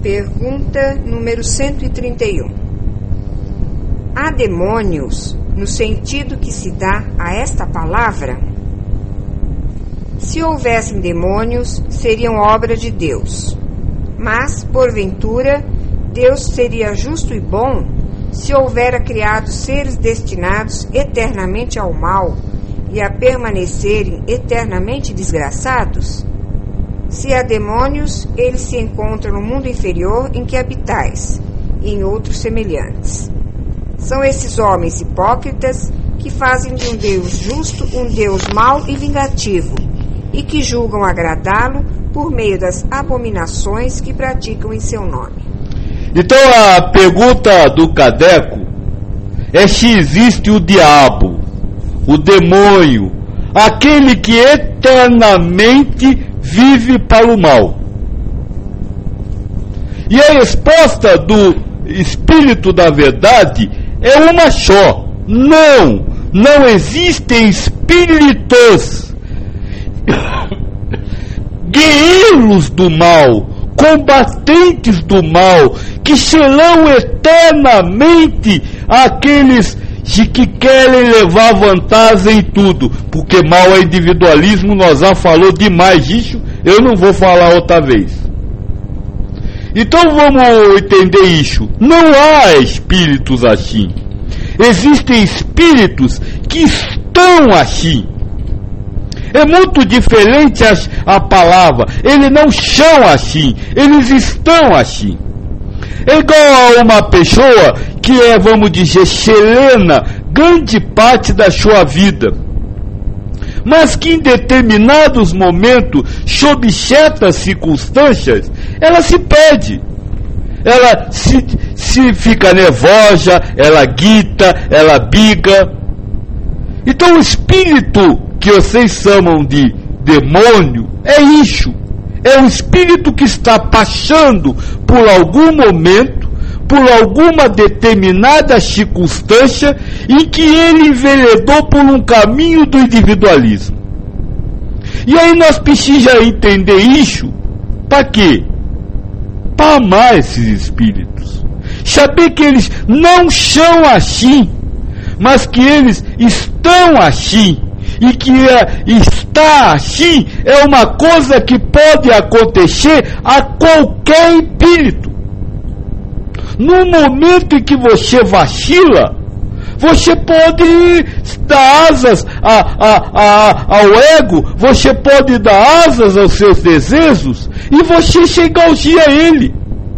Pergunta número 131. Há demônios no sentido que se dá a esta palavra? Se houvessem demônios, seriam obra de Deus. Mas, porventura, Deus seria justo e bom se houvera criado seres destinados eternamente ao mal e a permanecerem eternamente desgraçados? Se há demônios, eles se encontram no mundo inferior em que habitais, e em outros semelhantes. São esses homens hipócritas que fazem de um Deus justo um Deus mau e vingativo, e que julgam agradá-lo por meio das abominações que praticam em seu nome. Então a pergunta do cadeco é se existe o diabo, o demônio, aquele que eternamente vive para o mal. E a resposta do Espírito da Verdade é uma só: não existem espíritos guerreiros do mal, combatentes do mal, que serão eternamente aqueles que querem levar vantagem em tudo, porque mal é individualismo. Nós já falou demais disso, eu não vou falar outra vez. Então vamos entender isso. Não há espíritos assim. Existem espíritos que estão assim. É muito diferente a palavra. Eles não são assim, eles estão assim. É igual a uma pessoa que é, vamos dizer, serena grande parte da sua vida, mas que em determinados momentos, sob certas circunstâncias, ela se perde. Ela se fica nervosa, ela grita, ela briga. Então o espírito que vocês chamam de demônio é isso. É um espírito que está passando por algum momento, por alguma determinada circunstância em que ele enveredou por um caminho do individualismo. E aí nós precisamos entender isso. Para quê? Para amar esses espíritos. Saber que eles não são assim, mas que eles estão assim. E que estar assim é uma coisa que pode acontecer a qualquer espírito. No momento em que você vacila, você pode dar asas ao ego, você pode dar asas aos seus desejos e você chegar ao dia a ele.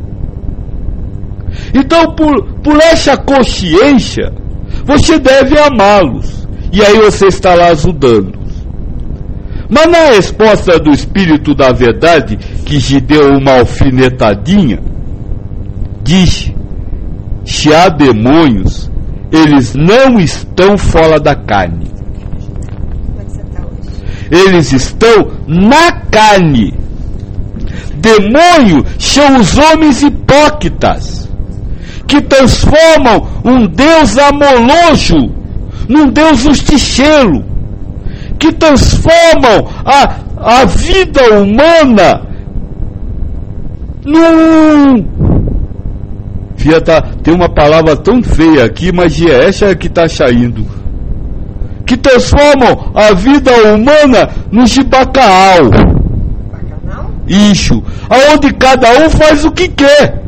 Então, por essa consciência, você deve amá-los. E aí você está lá ajudando. Mas na resposta do Espírito da Verdade, que te deu uma alfinetadinha, diz: se há demônios, eles não estão fora da carne. Eles estão na carne. Demônio são os homens hipócritas, que transformam um Deus amoroso num Deus justiceiro, que transformam a vida humana num... Tem uma palavra tão feia aqui, mas é essa que está saindo. Que transformam a vida humana no chibacaal. Isso, aonde cada um faz o que quer.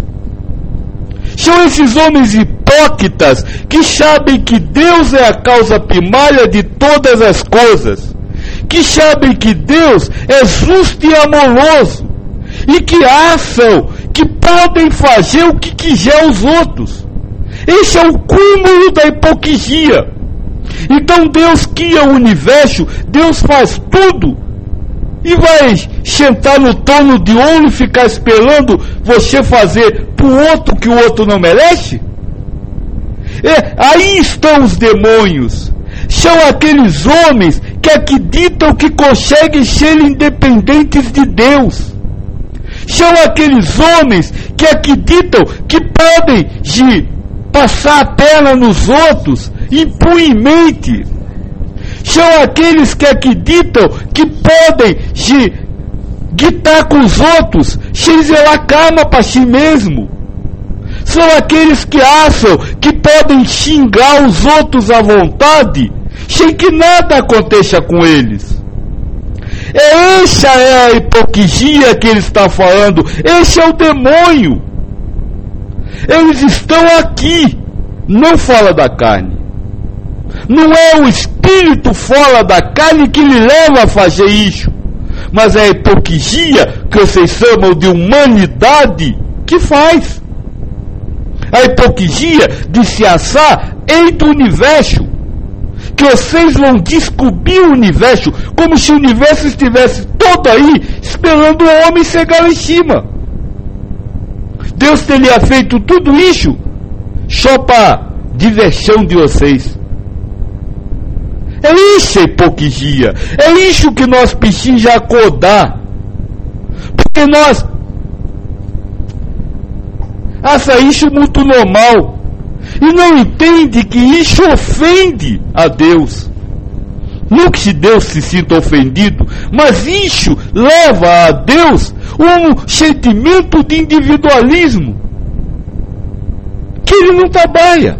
São esses homens hipócritas que sabem que Deus é a causa primária de todas as coisas, que sabem que Deus é justo e amoroso, e que acham que podem fazer o que quiser os outros. Esse é o cúmulo da hipocrisia. Então Deus cria o universo, Deus faz tudo, e vai sentar no trono de ouro e ficar esperando você fazer para o outro que o outro não merece? Aí estão os demônios. São aqueles homens que acreditam que conseguem ser independentes de Deus. São aqueles homens que acreditam que podem passar a perna nos outros impunemente. São aqueles que acreditam que podem de estar com os outros, sem zelar karma para si mesmo. São aqueles que acham que podem xingar os outros à vontade, sem que nada aconteça com eles. Essa é a hipocrisia que ele está falando. Esse é o demônio. Eles estão aqui, não fora da carne. Não é o espírito fora da carne que lhe leva a fazer isso, mas é a hipocrisia que vocês chamam de humanidade que faz. A hipocrisia de se achar entre o universo, que vocês vão descobrir o universo como se o universo estivesse todo aí esperando o homem chegar lá em cima. Deus teria feito tudo isso só para diversão de vocês. É isso a hipocrisia. É isso que nós precisamos acordar. Porque nós acha isso muito normal e não entende que isso ofende a Deus. Não que Deus se sinta ofendido, mas isso leva a Deus um sentimento de individualismo que ele não trabalha.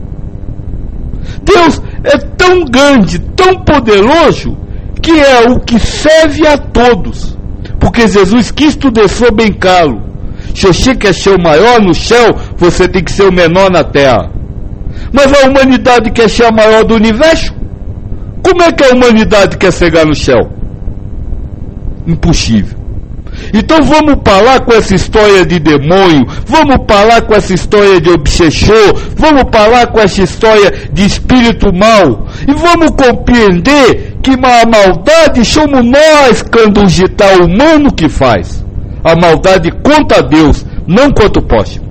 Deus é tão grande, tão poderoso, que é o que serve a todos. Porque Jesus Cristo deixou bem claro: se você quer ser o maior no céu, você tem que ser o menor na terra. Mas a humanidade quer ser a maior do universo? Como é que a humanidade quer chegar no céu? Impossível. Então vamos parar com essa história de demônio, vamos parar com essa história de obsessor, vamos parar com essa história de espírito mau, e vamos compreender que a maldade somos nós, candugitar humano, que faz. A maldade contra Deus, não contra o próximo.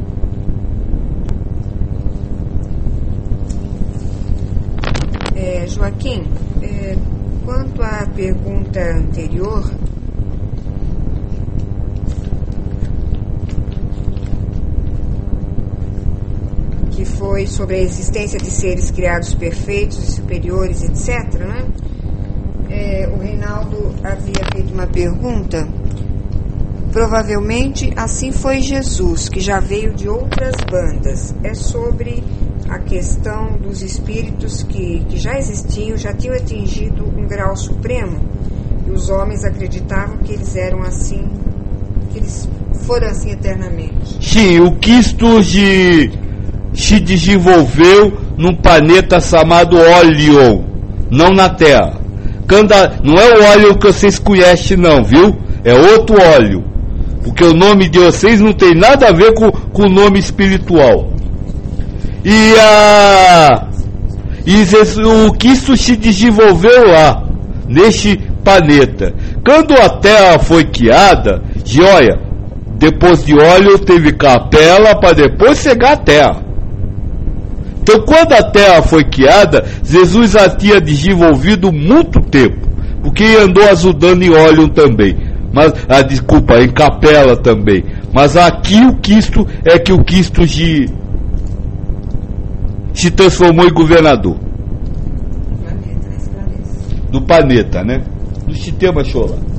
Joaquim, quanto à pergunta anterior, que foi sobre a existência de seres criados perfeitos e superiores, etc., né? O Reinaldo havia feito uma pergunta. Provavelmente assim foi Jesus, que já veio de outras bandas. É sobre a questão dos espíritos que já existiam, já tinham atingido um grau supremo, e os homens acreditavam que eles eram assim, que eles foram assim eternamente. Sim, o Cristo se desenvolveu num planeta chamado Ólion, não na Terra. Não é o óleo que vocês conhecem não, viu? É outro óleo, porque o nome de vocês não tem nada a ver com o nome espiritual. E o Cristo se desenvolveu lá, neste planeta. Quando a Terra foi criada, olha, depois de óleo teve capela para depois chegar a Terra. Então, quando a Terra foi criada, Jesus já tinha desenvolvido muito tempo, porque ele andou ajudando em óleo também. Mas, em capela também. Mas aqui o Cristo é que o Cristo se transformou em governador do planeta, né? No sistema solar.